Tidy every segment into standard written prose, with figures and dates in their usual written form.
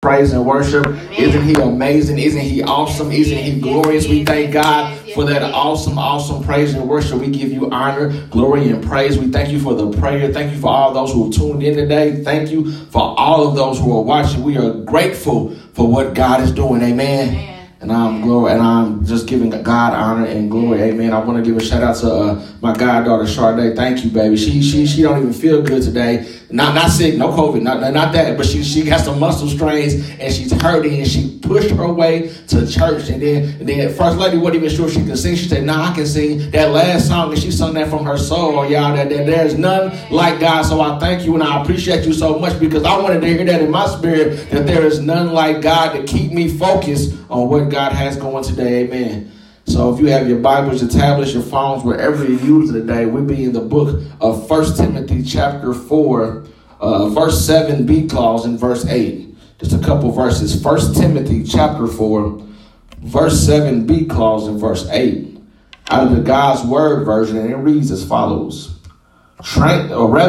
praise and worship. Isn't he amazing? Isn't he awesome? Isn't he glorious? We thank God for that awesome praise and worship. We give you honor, glory, and praise. We thank you for the prayer. Thank you for all those who have tuned in today. Thank you for all of those who are watching. We are grateful for what God is doing. Amen. And I'm just giving God honor and glory. Amen. I want to give a shout out to my goddaughter Sade. Thank you, baby. She don't even feel good today. Not sick, no COVID, not that. But she got some muscle strains and she's hurting, and she pushed her way to church. And then First Lady wasn't even sure she could sing. She said, "Nah, I can sing that last song," and she sung that from her soul, y'all. That there's none like God. So I thank you and I appreciate you so much, because I wanted to hear that in my spirit, that there is none like God to keep me focused on what God has going today. Amen. So if you have your Bibles, your tablets, your phones, wherever you use it today, we'll be in the book of 1 Timothy chapter 4, verse 7, B clause, and verse 8. Just a couple verses. 1 Timothy chapter 4, verse 7, B clause, and verse 8. Out of the God's Word version, and it reads as follows. Train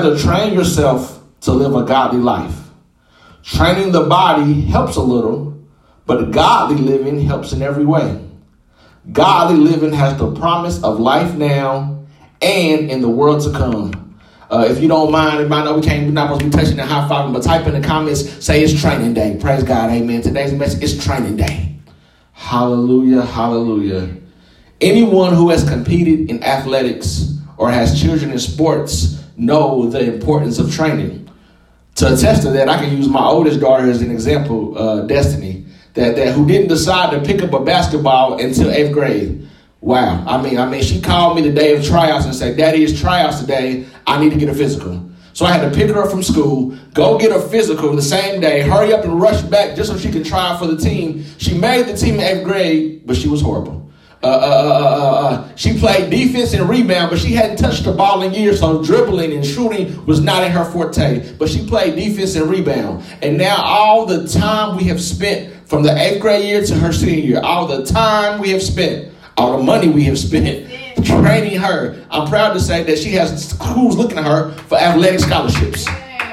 yourself to live a godly life. Training the body helps a little, but godly living helps in every way. Godly living has the promise of life now and in the world to come. If you don't mind, I know we're not supposed to be touching the high five, but type in the comments, say it's training day. Praise God, amen. Today's message is training day. Hallelujah, hallelujah. Anyone who has competed in athletics or has children in sports know the importance of training. To attest to that, I can use my oldest daughter as an example, Destiny. That who didn't decide to pick up a basketball until 8th grade. Wow. I mean, she called me the day of tryouts and said, "Daddy, it's tryouts today. I need to get a physical." So I had to pick her up from school, go get a physical the same day, hurry up and rush back just so she could try out for the team. She made the team in 8th grade, but she was horrible. She played defense and rebound, but she hadn't touched the ball in years, so dribbling and shooting was not in her forte. But she played defense and rebound. And now all the time we have spent from the 8th grade year to her senior year, all the time we have spent, all the money we have spent training her, I'm proud to say that she has schools looking at her for athletic scholarships.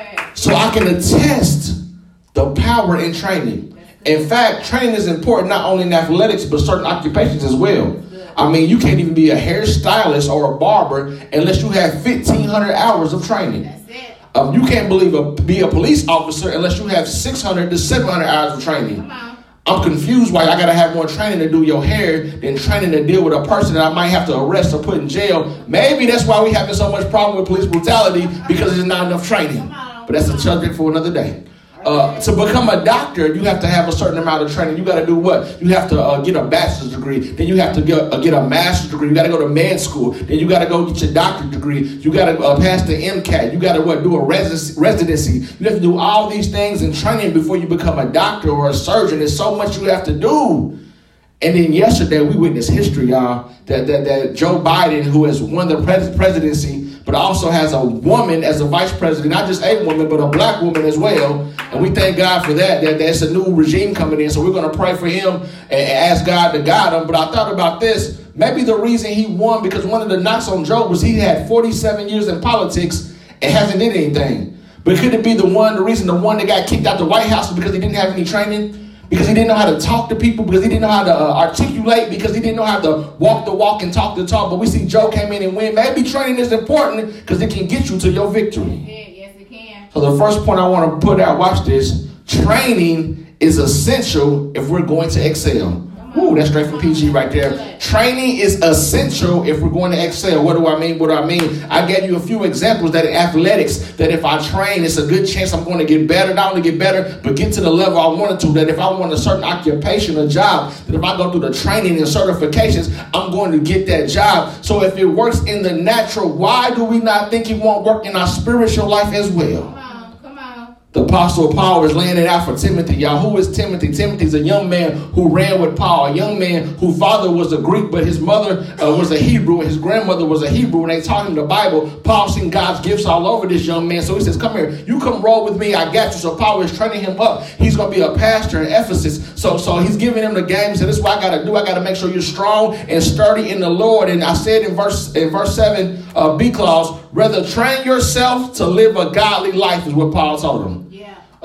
So I can attest the power in training. In fact, training is important not only in athletics, but certain occupations as well. I mean, you can't even be a hairstylist or a barber unless you have 1,500 hours of training. You can't be a police officer unless you have 600 to 700 hours of training. I'm confused why I got to have more training to do your hair than training to deal with a person that I might have to arrest or put in jail. Maybe that's why we having so much problem with police brutality, because there's not enough training. But that's a subject for another day. To become a doctor, you have to have a certain amount of training. You got to do what? You have to get a bachelor's degree. Then you have to get a master's degree. You got to go to med school. Then you got to go get your doctorate degree. You got to pass the MCAT. You got to do a residency. You have to do all these things in training before you become a doctor or a surgeon. There's so much you have to do. And then yesterday we witnessed history, y'all, that Joe Biden, who has won the presidency, but also has a woman as a vice president, not just a woman, but a black woman as well. And we thank God for that there's a new regime coming in. So we're going to pray for him and ask God to guide him. But I thought about this. Maybe the reason he won, because one of the knocks on Joe was he had 47 years in politics and hasn't did anything. But could it be the reason the one that got kicked out the White House was because he didn't have any training? Because he didn't know how to talk to people, because he didn't know how to articulate, because he didn't know how to walk the walk and talk the talk. But we see Joe came in and win. Maybe training is important because it can get you to your victory. Yes, it can. So the first point I want to put out, watch this. Training is essential if we're going to excel. Ooh, that's straight from PG right there. Training is essential if we're going to excel. What do I mean? I gave you a few examples that in athletics, that if I train, it's a good chance I'm going to get better. Not only get better, but get to the level I wanted to. That if I want a certain occupation or job, that if I go through the training and certifications, I'm going to get that job. So if it works in the natural, why do we not think it won't work in our spiritual life as well? The Apostle Paul is laying it out for Timothy, y'all. Who is Timothy? Timothy's a young man who ran with Paul, a young man whose father was a Greek, but his mother was a Hebrew, and his grandmother was a Hebrew, and they taught him the Bible. Paul seen God's gifts all over this young man, so he says, "Come here, you come roll with me, I got you." So Paul is training him up. He's going to be a pastor in Ephesus, so he's giving him the game. So this is what I got to do. I got to make sure you're strong and sturdy in the Lord. And I said in verse 7, B clause, rather train yourself to live a godly life is what Paul told him.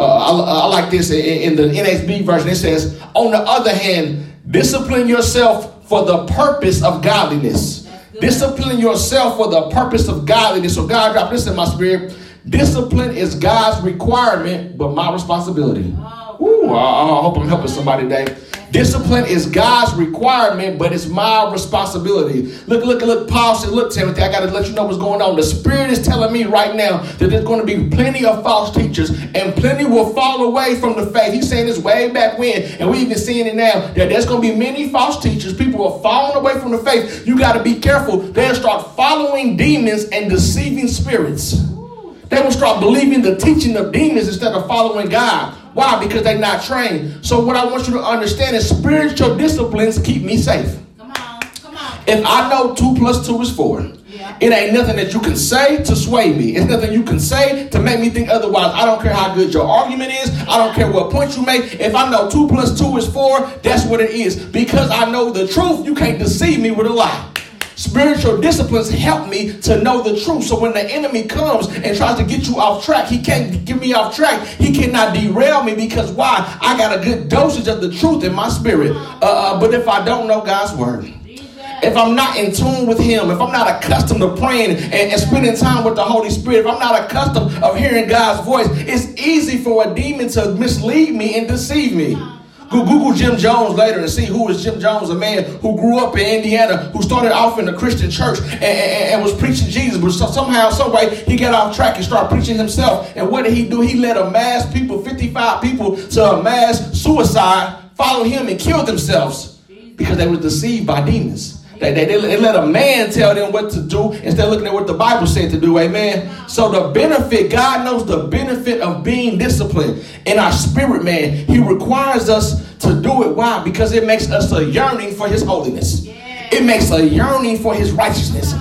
I like this in the NASB version. It says, on the other hand, discipline yourself for the purpose of godliness. Discipline yourself for the purpose of godliness. So God dropped this in my spirit. Discipline is God's requirement, but my responsibility. Ooh, I hope I'm helping somebody today. Discipline is God's requirement, but it's my responsibility. Look, Paul said, look, Timothy, I got to let you know what's going on. The Spirit is telling me right now that there's going to be plenty of false teachers, and plenty will fall away from the faith. He's saying this way back when, and we even seeing it now, that there's going to be many false teachers. People are falling away from the faith. You got to be careful. They'll start following demons and deceiving spirits. They will start believing the teaching of demons instead of following God. Why? Because they're not trained. So what I want you to understand is spiritual disciplines keep me safe. Come on. If I know 2 + 2 is 4, it ain't nothing that you can say to sway me. It's nothing you can say to make me think otherwise. I don't care how good your argument is. I don't care what point you make. If I know 2 + 2 is 4, that's what it is. Because I know the truth, you can't deceive me with a lie. Spiritual disciplines help me to know the truth. So when the enemy comes and tries to get you off track, he can't get me off track. He cannot derail me because why? I got a good dosage of the truth in my spirit. But if I don't know God's word, if I'm not in tune with him, if I'm not accustomed to praying and spending time with the Holy Spirit, if I'm not accustomed of hearing God's voice, it's easy for a demon to mislead me and deceive me. Google Jim Jones later and see who is Jim Jones, a man who grew up in Indiana, who started off in the Christian church and was preaching Jesus, but somehow, some way, he got off track and started preaching himself. And what did he do? He led a mass people, 55 people, to a mass suicide, followed him and killed themselves because they were deceived by demons. They let a man tell them what to do instead of looking at what the Bible said to do. Amen. So the benefit, God knows the benefit of being disciplined in our spirit, man. He requires us to do it. Why? Because it makes us a yearning for his holiness. It makes a yearning for his righteousness.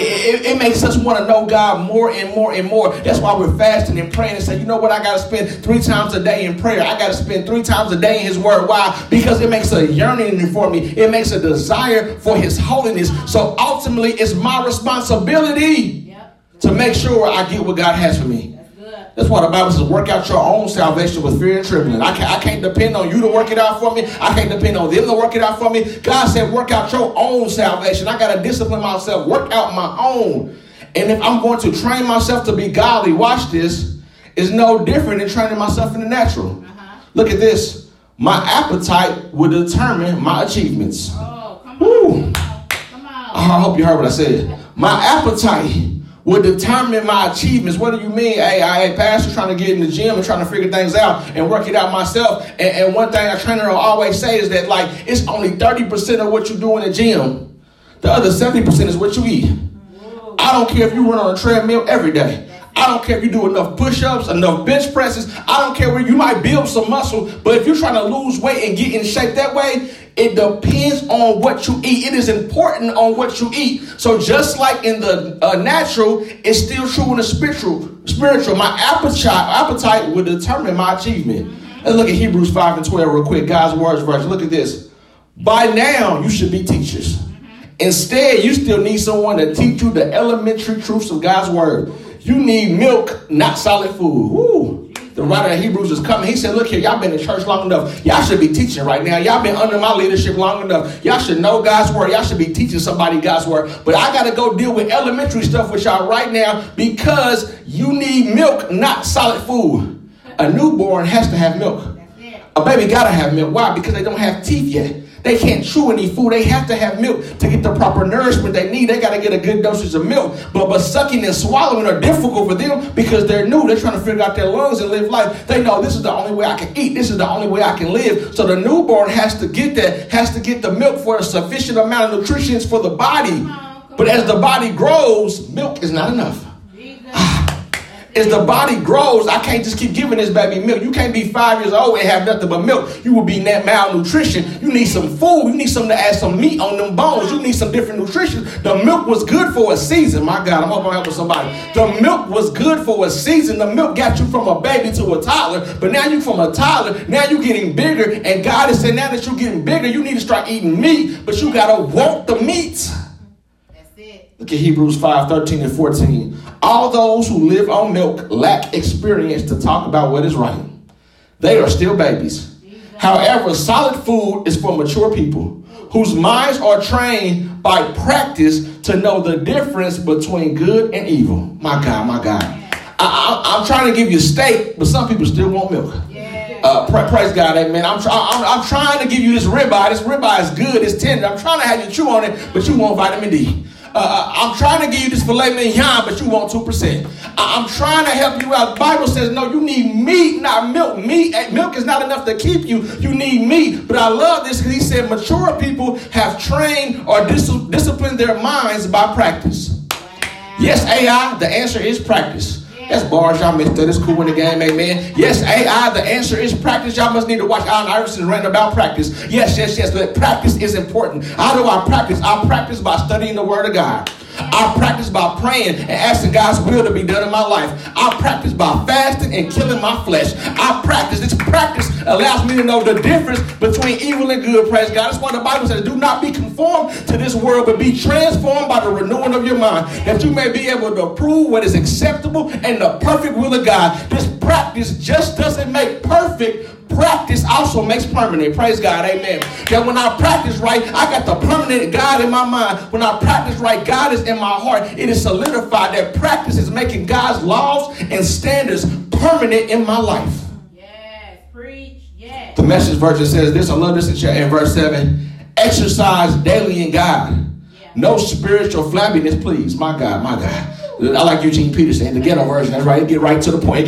It makes us want to know God more and more and more. That's why we're fasting and praying and say, you know what? I got to spend 3 times a day in prayer. I got to spend 3 times a day in his word. Why? Because it makes a yearning for me. It makes a desire for his holiness. So ultimately, it's my responsibility to make sure I get what God has for me. That's why the Bible says, work out your own salvation with fear and trembling. I can't depend on you to work it out for me. I can't depend on them to work it out for me. God said, work out your own salvation. I got to discipline myself, work out my own. And if I'm going to train myself to be godly, watch this, is no different than training myself in the natural. Look at this. My appetite will determine my achievements. Oh, come on. Woo. Come on. I hope you heard what I said. My appetite will determine my achievements. What do you mean? Hey, pastor, trying to get in the gym and trying to figure things out and work it out myself. And one thing a trainer will always say is that, like, it's only 30% of what you do in the gym. The other 70% is what you eat. I don't care if you run on a treadmill every day. I don't care if you do enough push-ups, enough bench presses. I don't care where you might build some muscle. But if you're trying to lose weight and get in shape that way, it depends on what you eat. It is important on what you eat. So just like in the natural, it's still true in the spiritual. My appetite will determine my achievement. Let's look at Hebrews 5:12 real quick. God's words version. Look at this. By now, you should be teachers. Instead, you still need someone to teach you the elementary truths of God's word. You need milk, not solid food. Woo. The writer of Hebrews is coming. He said, look here, y'all been in church long enough. Y'all should be teaching right now. Y'all been under my leadership long enough. Y'all should know God's word. Y'all should be teaching somebody God's word. But I got to go deal with elementary stuff with y'all right now because you need milk, not solid food. A newborn has to have milk. A baby got to have milk. Why? Because they don't have teeth yet. They can't chew any food. They have to have milk to get the proper nourishment they need. They got to get a good dosage of milk. But sucking and swallowing are difficult for them because they're new. They're trying to figure out their lungs and live life. They know this is the only way I can eat. This is the only way I can live. So the newborn has to get the milk for a sufficient amount of nutrition for the body. But as the body grows, milk is not enough. As the body grows, I can't just keep giving this baby milk. You can't be 5 years old and have nothing but milk. You will be malnutrition. You need some food. You need something to add some meat on them bones. You need some different nutrition. The milk was good for a season. My God, I'm hoping I'm helping somebody. The milk was good for a season. The milk got you from a baby to a toddler. But now you from a toddler. Now you're getting bigger. And God is saying now that you're getting bigger, you need to start eating meat. But you got to want the meat. Look at Hebrews 5:13 and 14. All those who live on milk lack experience to talk about what is right. They are still babies. However, solid food is for mature people whose minds are trained by practice to know the difference between good and evil. My God, my God. I'm trying to give you steak, but some people still want milk. Praise God, amen. I'm trying to give you this ribeye. This ribeye is good, it's tender. I'm trying to have you chew on it, but you want vitamin D. I'm trying to give you this filet mignon, but you want 2%. I'm trying to help you out. The Bible says, no, you need meat, not milk. Milk is not enough to keep you. You need meat. But I love this because he said mature people have trained or disciplined their minds by practice. Wow. Yes, AI, the answer is practice. That's bars. Y'all missed that. It's cool in the game, amen. Yes, AI, the answer is practice. Y'all must need to watch Allen Iverson rant about practice. Yes. But practice is important. How do I practice? I practice by studying the Word of God. I practice by praying and asking God's will to be done in my life. I practice by fasting and killing my flesh. I practice. This practice allows me to know the difference between evil and good. Praise God. That's why the Bible says, do not be conformed to this world, but be transformed by the renewing of your mind, that you may be able to approve what is acceptable and the perfect will of God. This practice just doesn't make perfect. Practice also makes permanent. Praise God. Amen. That when I practice right, I got the permanent God in my mind. When I practice right, God is in my heart. It is solidified. That practice is making God's laws and standards permanent in my life. Yes. Preach. Yes. The Message version says this. I love this in verse 7. Exercise daily in God. Yeah. No spiritual flabbiness, please. My God, my God. I like Eugene Peterson, the ghetto version. That's right. Get right to the point.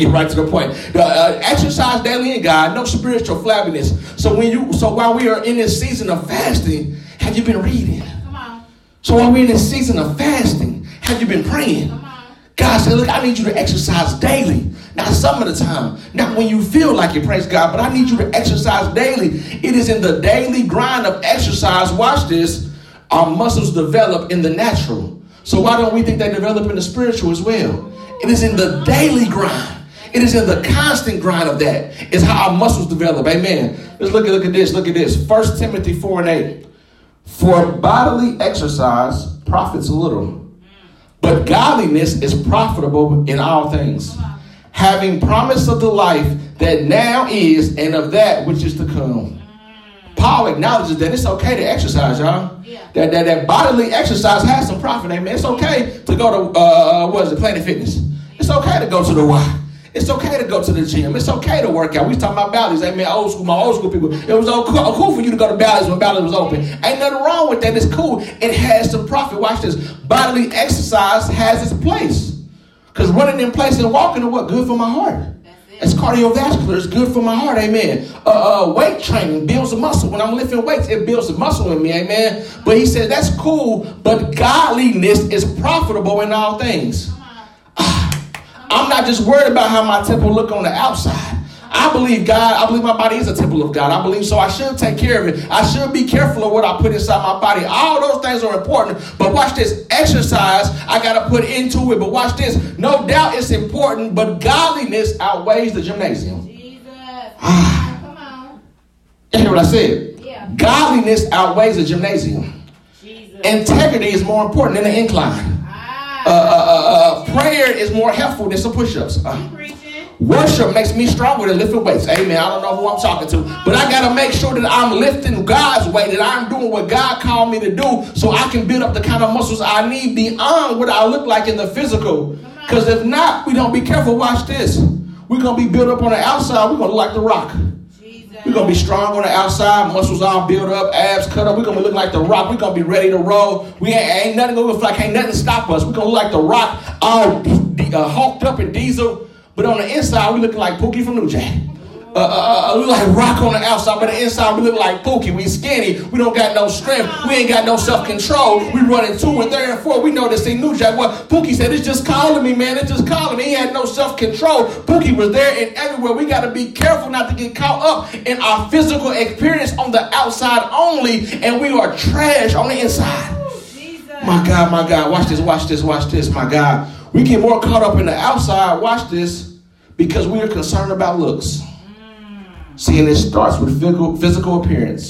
Exercise daily in God. No spiritual flabbiness. So while we are in this season of fasting, have you been reading? Come on. So while we're in this season of fasting, have you been praying? Come on. God said, look, I need you to exercise daily. Now, some of the time, not when you feel like it, praise God, but I need you to exercise daily. It is in the daily grind of exercise. Watch this. Our muscles develop in the natural. So why don't we think they develop in the spiritual as well? It is in the daily grind. It is in the constant grind of that. It's how our muscles develop. Amen. Let's look at this. Look at this. 1 Timothy 4:8. For bodily exercise profits a little, but godliness is profitable in all things, having promise of the life that now is and of that which is to come. Paul acknowledges that it's okay to exercise, y'all. Yeah. That bodily exercise has some profit, amen. It's okay to go to, Planet Fitness. It's okay to go to the Y. It's okay to go to the gym. It's okay to work out. We was talking about Bally's, amen. My old school people. It was cool for you to go to Bally's when Bally's was open. Ain't nothing wrong with that. It's cool. It has some profit. Watch this. Bodily exercise has its place. Because running in place and walking is what? Good for my heart. It's cardiovascular. It's good for my heart. Amen. Weight training builds a muscle. When I'm lifting weights, it builds a muscle in me. Amen. But he said that's cool, but godliness is profitable in all things. I'm not just worried about how my temple look on the outside. I believe God. I believe my body is a temple of God. I believe so. I should take care of it. I should be careful of what I put inside my body. All those things are important. But watch this. Exercise, I got to put into it. But watch this. No doubt it's important, but godliness outweighs the gymnasium. Jesus. Come on. You hear what I said? Yeah. Godliness outweighs the gymnasium. Jesus. Integrity is more important than the incline. Prayer is more helpful than some push-ups. Worship makes me stronger than lifting weights. Amen. I don't know who I'm talking to, but I got to make sure that I'm lifting God's weight, that I'm doing what God called me to do so I can build up the kind of muscles I need beyond what I look like in the physical. Because if not, we don't be careful. Watch this. We're going to be built up on the outside. We're going to look like The Rock. We're going to be strong on the outside, muscles all built up, abs cut up. We're going to look like The Rock. We're going to be ready to roll. We ain't nothing going to look like, ain't nothing stop us. We're going to look like The Rock, all hulked up and diesel. But on the inside, we looking like Pookie from New Jack. We look like Rock on the outside, but the inside, we look like Pookie. We skinny. We don't got no strength. We ain't got no self-control. We running 2 and 3 and 4. We know this ain't New Jack. What Pookie said, it's just calling me, man. It's just calling me. He had no self-control. Pookie was there and everywhere. We got to be careful not to get caught up in our physical experience on the outside only, and we are trash on the inside. My God, my God. Watch this, watch this, watch this, my God. We get more caught up in the outside, watch this, because we are concerned about looks. See, and it starts with physical appearance. Yep.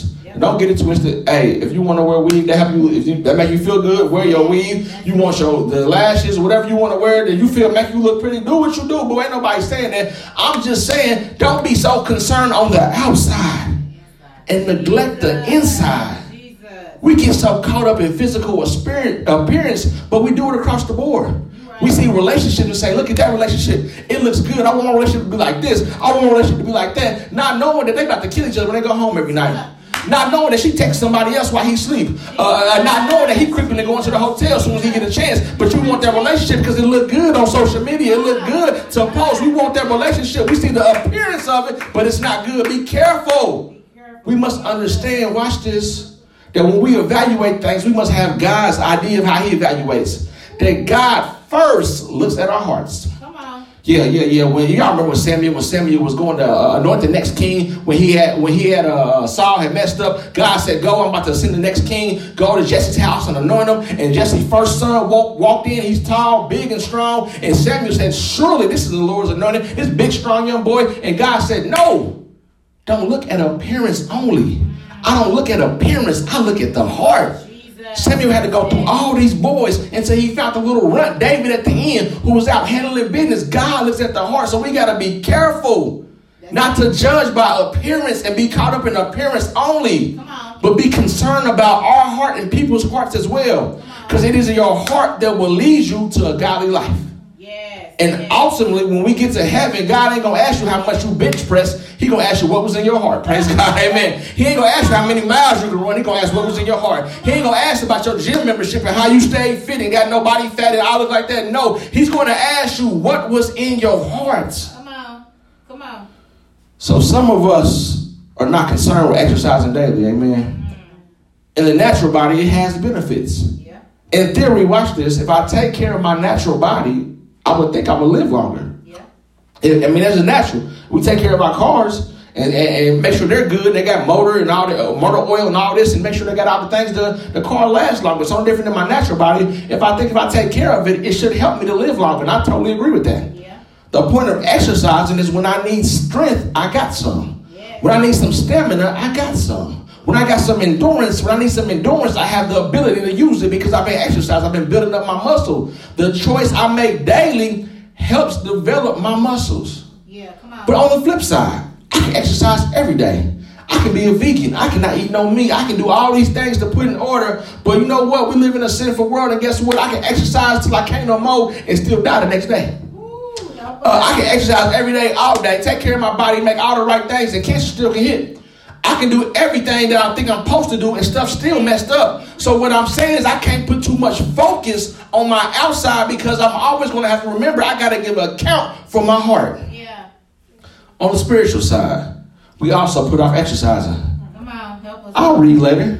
Don't get it twisted. Hey, if you want to wear weave, that make you feel good, wear your weave. You want the lashes, whatever you want to wear that you feel make you look pretty, do what you do. But ain't nobody saying that. I'm just saying, don't be so concerned on the outside and neglect the inside. We get so caught up in physical or spirit appearance, but we do it across the board. We see relationships and say, look at that relationship. It looks good. I want my relationship to be like this. I want my relationship to be like that. Not knowing that they about to kill each other when they go home every night. Not knowing that she texts somebody else while he sleep. Not knowing that he creeping to go into the hotel as soon as he get a chance. But you want that relationship because it look good on social media. It look good to post. We want that relationship. We see the appearance of it, but it's not good. Be careful. We must understand, watch this, that when we evaluate things, we must have God's idea of how he evaluates. That God first looks at our hearts. Come on. Yeah. When y'all remember when Samuel was going to anoint the next king, when he had Saul had messed up, God said, "Go, I'm about to send the next king. Go to Jesse's house and anoint him." And Jesse's first son walked in. He's tall, big, and strong. And Samuel said, "Surely this is the Lord's anointed. This big, strong young boy." And God said, "No, don't look at appearance only. I don't look at appearance. I look at the heart." Samuel had to go through all these boys until he found the little runt David at the end who was out handling business. God looks at the heart, so we got to be careful not to judge by appearance and be caught up in appearance only, but be concerned about our heart and people's hearts as well, because it is your heart that will lead you to a godly life. And ultimately, when we get to heaven, God ain't going to ask you how much you bench press. He going to ask you what was in your heart. Praise God. Amen. He ain't going to ask you how many miles you can run. He going to ask what was in your heart. He ain't going to ask about your gym membership and how you stayed fit and got no body fat and all look like that. No, he's going to ask you what was in your heart. Come on. So some of us are not concerned with exercising daily. Amen. In the natural body, it has benefits. Yeah. In theory, watch this. If I take care of my natural body, I would think I would live longer. Yeah. I mean, that's natural. We take care of our cars and make sure they're good. They got motor and all the motor oil and all this, and make sure they got all the things. The car lasts longer. It's no different than my natural body. If I take care of it, it should help me to live longer. And I totally agree with that. Yeah. The point of exercising is when I need strength, I got some. Yeah. When I need some stamina, I got some. When I got some endurance, I have the ability to use it because I've been exercising. I've been building up my muscle. The choice I make daily helps develop my muscles. Yeah, come on. But on the flip side, I can exercise every day. I can be a vegan. I cannot eat no meat. I can do all these things to put in order. But you know what? We live in a sinful world, and guess what? I can exercise till I can't no more and still die the next day. I can exercise every day, all day, take care of my body, make all the right things, and cancer still can hit. I can do everything that I think I'm supposed to do and stuff still messed up. So what I'm saying is I can't put too much focus on my outside because I'm always going to have to remember I got to give an account for my heart. Yeah. On the spiritual side, we also put off exercising. Come on, help us. I'll read later.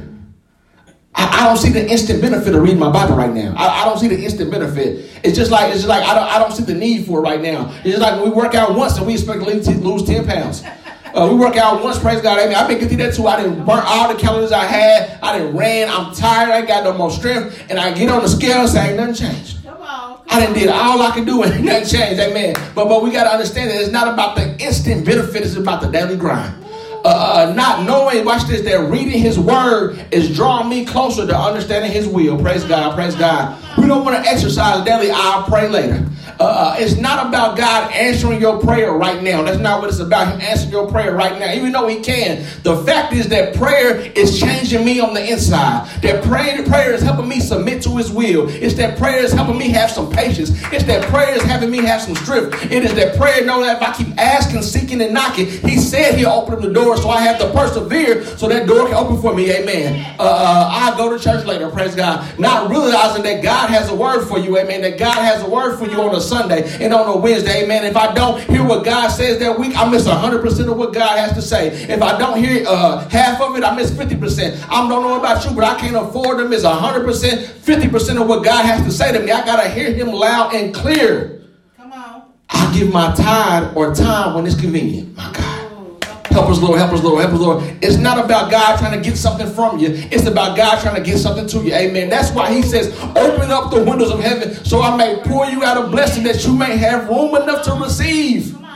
I don't see the instant benefit of reading my Bible right now. I don't see the instant benefit. It's just like I don't see the need for it right now. It's just like when we work out once and we expect to lose 10 pounds. We work out once, praise God. Amen. I've been getting that too. I didn't burn all the calories I had. I didn't ran. I'm tired. I ain't got no more strength. And I get on the scale and say, ain't nothing changed. I done did all I could do and ain't nothing changed. Amen. But we got to understand that it's not about the instant benefit. It's about the daily grind. Not knowing, watch this, that reading his word is drawing me closer to understanding his will. Praise God. Praise God. We don't want to exercise daily. I'll pray later. It's not about God answering your prayer right now. That's not what it's about. Him answering your prayer right now, even though he can. The fact is that prayer is changing me on the inside. That prayer is helping me submit to his will. It's that prayer is helping me have some patience. It's that prayer is having me have some strength. It is that prayer knowing that if I keep asking, seeking, and knocking, he said he'll open up the door, so I have to persevere so that door can open for me. Amen. I'll go to church later. Praise God. Not realizing that God has a word for you. Amen. That God has a word for you on a Sunday and on a Wednesday. Amen. If I don't hear what God says that week, I miss 100% of what God has to say. If I don't hear half of it, I miss 50%. I don't know about you, but I can't afford to miss 100%, 50% of what God has to say to me. I got to hear him loud and clear. Come on. I give my tithe or time when it's convenient. My God. Help us, Lord, help us, Lord, help us, Lord. It's not about God trying to get something from you. It's about God trying to get something to you. Amen. That's why he says, open up the windows of heaven so I may pour you out a blessing that you may have room enough to receive.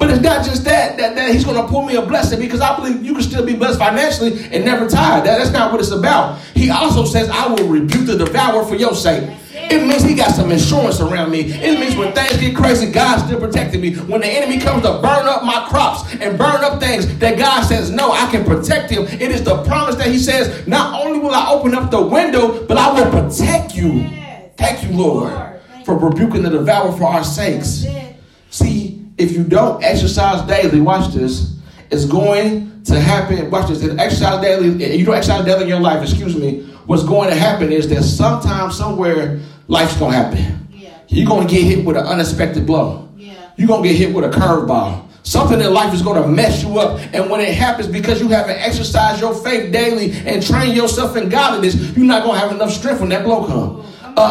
But it's not just that he's going to pull me a blessing, because I believe you can still be blessed financially and never tired. That's not what it's about. He also says, I will rebuke the devourer for your sake. It means he got some insurance around me. It means when things get crazy, God's still protecting me. When the enemy comes to burn up my crops and burn up things that God says, no, I can protect him. It is the promise that he says, not only will I open up the window, but I will protect you. Thank you, Lord, for rebuking the devourer for our sakes. See, if you don't exercise daily, watch this, it's going to happen. Watch this. If exercise daily, you don't exercise daily in your life, what's going to happen is that sometime, somewhere, life's going to happen. Yeah. You're going to get hit with an unexpected blow. Yeah. You're going to get hit with a curveball. Something in life is going to mess you up. And when it happens, because you haven't exercised your faith daily and trained yourself in godliness, you're not going to have enough strength when that blow comes.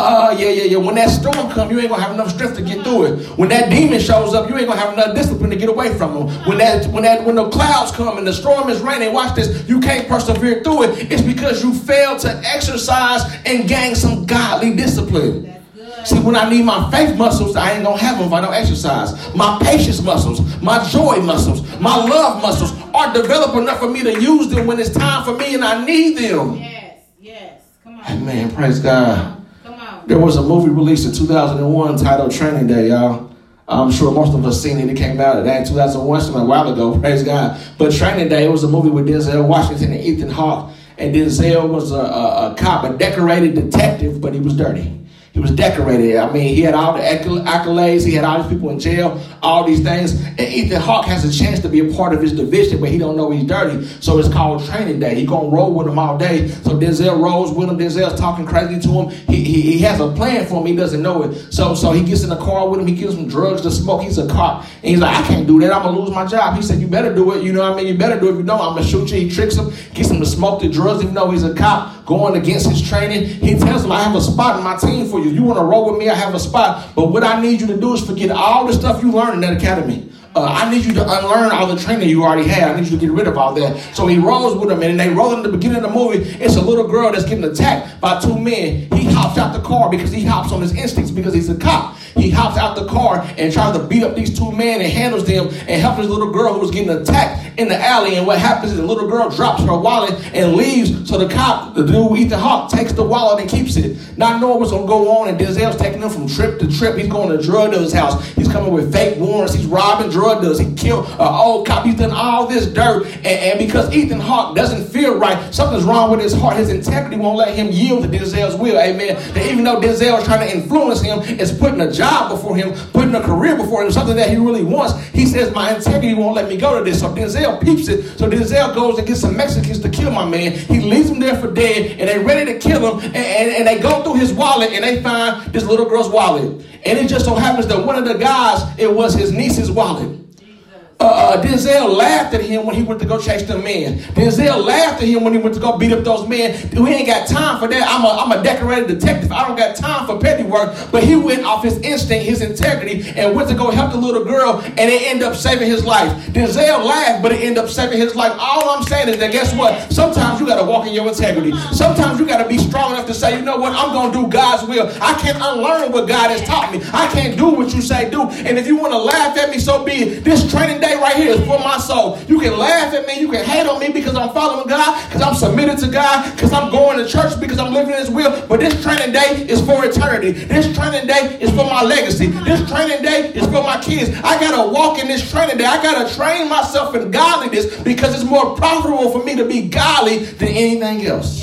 When that storm comes, you ain't gonna have enough strength to get through it. When that demon shows up, you ain't gonna have enough discipline to get away from him. When the clouds come and the storm is raining, watch this, you can't persevere through it. It's because you failed to exercise and gain some godly discipline. See, when I need my faith muscles, I ain't gonna have them if I don't exercise. My patience muscles, my joy muscles, my love muscles are developed enough for me to use them when it's time for me and I need them. Yes, come on. Amen, praise God. There was a movie released in 2001 titled Training Day, y'all. I'm sure most of us seen it. It came out in 2001, so a while ago, praise God. But Training Day, it was a movie with Denzel Washington and Ethan Hawke. And Denzel was a cop, a decorated detective, but he was dirty. He was decorated. I mean, he had all the accolades. He had all these people in jail, all these things. And Ethan Hawke has a chance to be a part of his division, but he don't know he's dirty. So it's called Training Day. He going to roll with him all day. So Denzel rolls with him. Denzel's talking crazy to him. He has a plan for him. He doesn't know it. So he gets in the car with him. He gives him drugs to smoke. He's a cop. And he's like, I can't do that. I'm going to lose my job. He said, you better do it. You know what I mean? You better do it. If you don't, I'm going to shoot you. He tricks him, gets him to smoke the drugs, even though he's a cop. Going against his training, he tells him, I have a spot in my team for you. You want to roll with me? I have a spot. But what I need you to do is forget all the stuff you learned in that academy. I need you to unlearn all the training you already had. I need you to get rid of all that. So he rolls with him, and they roll in the beginning of the movie. It's a little girl that's getting attacked by two men. He hops out the car because he hops on his instincts because he's a cop. He hops out the car and tries to beat up these two men and handles them and helps this little girl who was getting attacked in the alley. And what happens is the little girl drops her wallet and leaves. So the cop, the dude, Ethan Hawke, takes the wallet and keeps it. Not knowing what's going to go on. And Denzel's taking him from trip to trip. He's going to a drug dealer's house. He's coming with fake warrants. He's robbing drug dealers. He killed an old cop. He's done all this dirt. And because Ethan Hawke doesn't feel right, something's wrong with his heart. His integrity won't let him yield to Denzel's will. Amen. That even though Denzel is trying to influence him, it's putting a job before him, putting a career before him, something that he really wants. He says, my integrity won't let me go to this. So Denzel peeps it. So Denzel goes and gets some Mexicans to kill my man. He leaves him there for dead, and they're ready to kill him. And they go through his wallet, and they find this little girl's wallet. And it just so happens that one of the guys, it was his niece's wallet. Denzel laughed at him when he went to go chase them men. Denzel laughed at him when he went to go beat up those men. We ain't got time for that. I'm a decorated detective. I don't got time for petty work. But he went off his instinct, his integrity, and went to go help the little girl, and it ended up saving his life. Denzel laughed, but it ended up saving his life. All I'm saying is that guess what? Sometimes you got to walk in your integrity. Sometimes you got to be strong enough to say, you know what? I'm going to do God's will. I can't unlearn what God has taught me. I can't do what you say do. And if you want to laugh at me, so be it. This training day right here is for my soul. You can laugh at me. You can hate on me because I'm following God, because I'm submitted to God, because I'm going to church, because I'm living in His will. But this training day is for eternity. This training day is for my legacy. This training day is for my kids. I got to walk in this training day. I got to train myself in godliness because it's more profitable for me to be godly than anything else.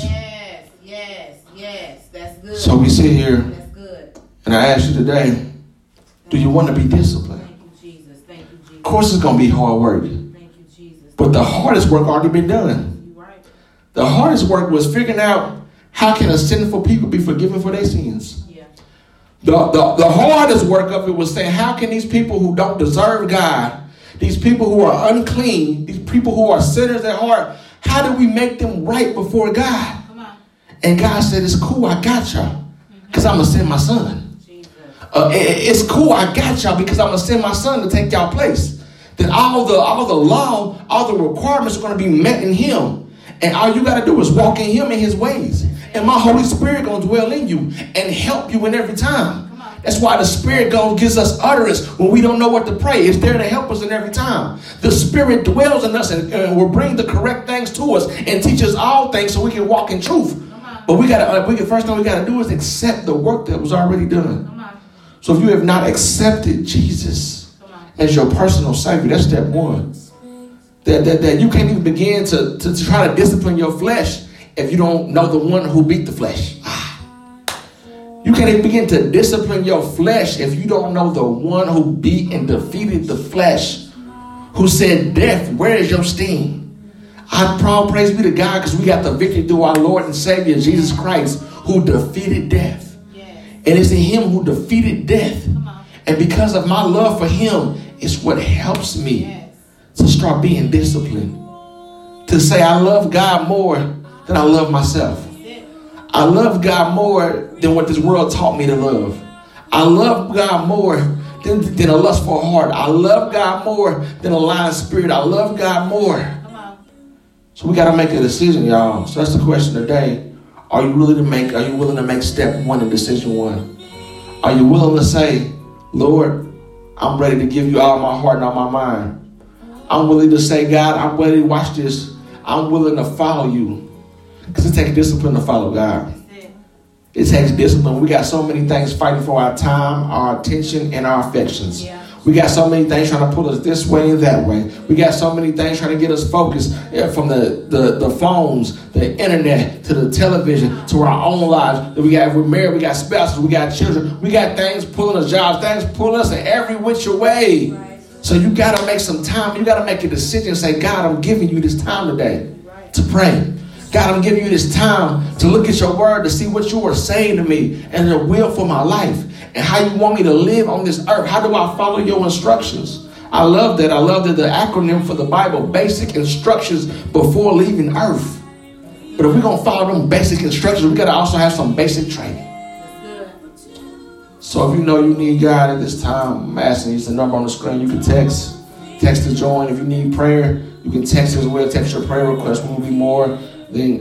Yes. That's good. So we sit here. That's good. And I ask you today, do you want to be disciplined? Of course it's going to be hard work. Thank you, Jesus. But the hardest work already been done. You're right. The hardest work was figuring out how can a sinful people be forgiven for their sins. Yeah. The hardest work of it was saying, how can these people who don't deserve God, these people who are unclean, these people who are sinners at heart, how do we make them right before God? Come on. And God said, it's cool, I got y'all, because I'm going to send my son. It's cool, I got y'all, because I'm going to send my son to take y'all place. Then all the law, all the requirements are going to be met in Him. And all you got to do is walk in Him in His ways. And my Holy Spirit going to dwell in you and help you in every time. That's why the Spirit gives us utterance when we don't know what to pray. It's there to help us in every time. The Spirit dwells in us and will bring the correct things to us and teach us all things so we can walk in truth. But first thing we got to do is accept the work that was already done. So if you have not accepted Jesus as your personal Savior, that's step one. That you can't even begin to try to discipline your flesh if you don't know the one who beat the flesh. You can't even begin to discipline your flesh if you don't know the one who beat and defeated the flesh, who said, death, where is your sting? Praise be to God, because we got the victory through our Lord and Savior, Jesus Christ, who defeated death. Yes. And it's in him who defeated death. And because of my love for him, it's what helps me to start being disciplined. To say I love God more than I love myself. I love God more than what this world taught me to love. I love God more than a lustful heart. I love God more than a lying spirit. I love God more. So we got to make a decision, y'all. So that's the question today. Are you willing to make step one in decision one? Are you willing to say, Lord, I'm ready to give you all my heart and all my mind. I'm willing to say, God, I'm ready to watch this. I'm willing to follow you. Because it takes discipline to follow God. It takes discipline. We got so many things fighting for our time, our attention, and our affections. Yeah. We got so many things trying to pull us this way and that way. We got so many things trying to get us focused, from the phones, the internet, to the television, to our own lives. If we're married, we got spouses, we got children. We got things pulling us, jobs, things pulling us in every which way. Right. So you got to make some time. You got to make a decision and say, God, I'm giving you this time today to pray. God, I'm giving you this time to look at your word, to see what you are saying to me and your will for my life and how you want me to live on this earth. How do I follow your instructions? I love that. I love that the acronym for the Bible, basic instructions before leaving earth. But if we're going to follow them basic instructions, we got to also have some basic training. So if you know you need God at this time, I'm asking you, it's the number on the screen. You can text to join. If you need prayer, you can text as well. Text your prayer request. We'll be more than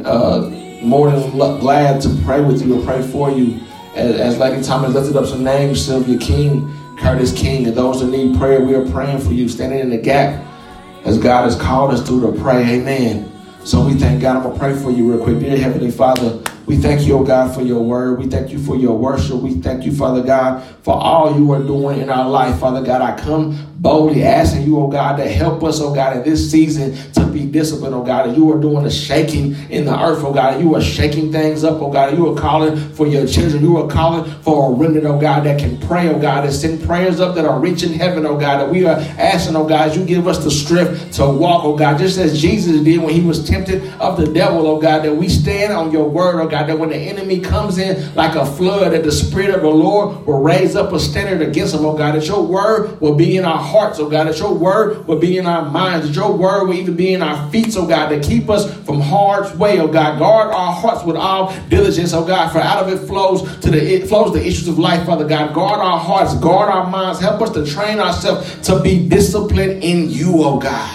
glad to pray with you or pray for you. As Lady Thomas lifted up some names, Sylvia King, Curtis King, and those that need prayer, we are praying for you, standing in the gap as God has called us through to pray. Amen. So we thank God. I'm going to pray for you real quick. Dear Heavenly Father, we thank you, oh God, for your word. We thank you for your worship. We thank you, Father God, for all you are doing in our life. Father God, I come boldly asking you, oh God, to help us, oh God, in this season to be disciplined, oh God. And you are doing a shaking in the earth, oh God. You are shaking things up, oh God. You are calling for your children. You are calling for a remnant, oh God, that can pray, oh God, and send prayers up that are reaching heaven, oh God. That we are asking, oh God, you give us the strength to walk, oh God, just as Jesus did when he was tempted of the devil, oh God, that we stand on your word, oh God, that when the enemy comes in like a flood, that the Spirit of the Lord will raise up a standard against him, oh God, that your word will be in our hearts, oh God, that your word will be in our minds, that your word will even be in our feet, oh God, to keep us from harm's way, oh God. Guard our hearts with all diligence, oh God, for out of it flows the issues of life, Father God. Guard our hearts, guard our minds. Help us to train ourselves to be disciplined in you, oh God.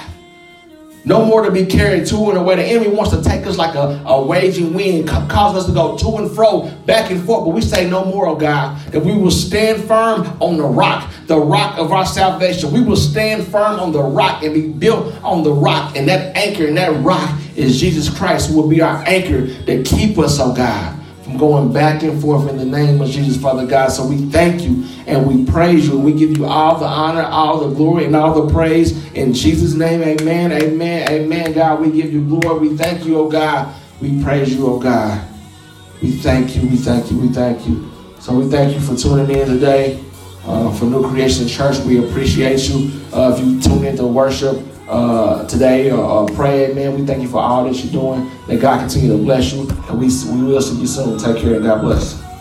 No more to be carried to and away. The enemy wants to take us like a waging wind, causing us to go to and fro, back and forth. But we say no more, oh God, that we will stand firm on the rock of our salvation. We will stand firm on the rock and be built on the rock. And that anchor and that rock is Jesus Christ, who will be our anchor to keep us, oh God, from going back and forth in the name of Jesus, Father God. So we thank you and we praise you. And we give you all the honor, all the glory, and all the praise. In Jesus' name, amen, amen, amen. God, we give you glory. We thank you, oh God. We praise you, oh God. We thank you, we thank you, we thank you. So we thank you for tuning in today for New Creation Church. We appreciate you. If you tune in to worship today or pray, amen, we thank you for all that you're doing. That God continue to bless you. And we will see you soon. Take care and God bless.